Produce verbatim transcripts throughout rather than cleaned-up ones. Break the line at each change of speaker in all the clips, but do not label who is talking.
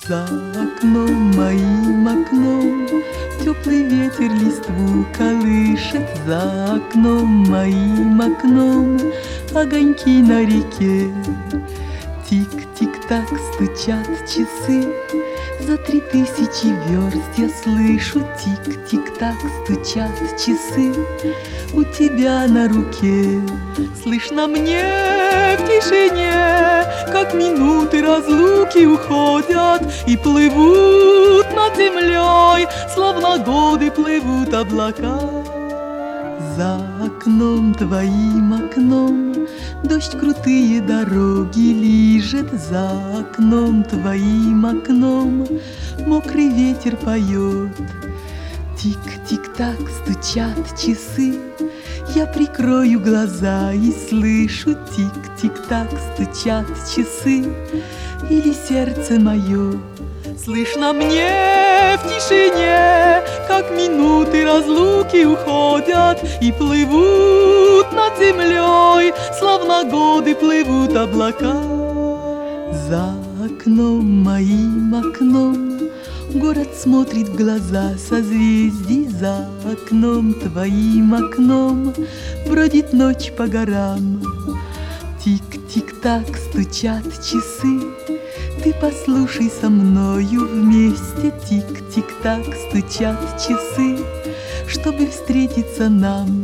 За окном, моим окном, теплый ветер листву колышет. За окном, моим окном, огоньки на реке. Тик-тик-так стучат часы, за три тысячи верст я слышу. Тик-тик-так стучат часы у тебя на руке. Слышно мне в тишине, как минуты разлуки уходят и плывут над землей, словно годы плывут облака. За окном, твоим окном, дождь крутые дороги лижет. За окном, твоим окном, мокрый ветер поет. Тик-тик-так стучат часы, я прикрою глаза и слышу. Тик-тик-так стучат часы, или сердце мое. Слышно мне в тишине, как минуты разлуки уходят и плывут над землей, словно годы плывут облака. За окном, моим окном, город смотрит в глаза созвездий. За окном, твоим окном, бродит ночь по горам. Тик-тик-так стучат часы, ты послушай со мною вместе. Тик-тик-так стучат часы, чтобы встретиться нам.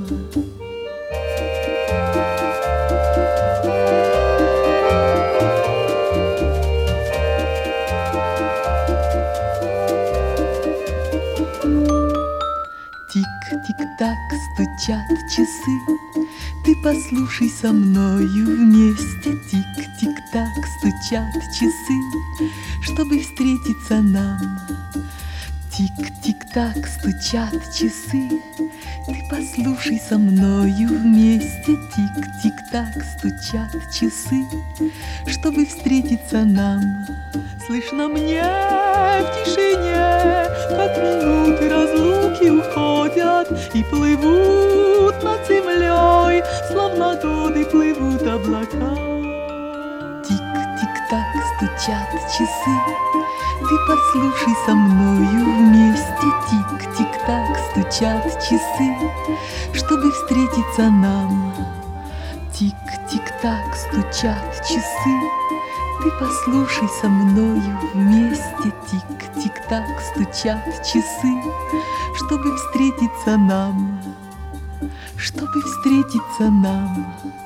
Тик-тик-так стучат часы, ты послушай со мною вместе. Тик-тик-так стучат часы, чтобы встретиться нам. Тик-тик-так стучат часы, ты послушай со мною вместе. Тик-тик-так стучат часы, чтобы встретиться нам. Слышно мне в тишине, как минуты разлуки уходят и плывут над землей, словно годы плывут облака. Тик-тик-так стучат часы, ты послушай со мною вместе. Тик-тик-так стучат часы, чтобы встретиться нам. Тик-тик-так стучат часы, ты послушай со мною вместе. Тик-тик-так стучат часы, чтобы встретиться нам, чтобы встретиться нам.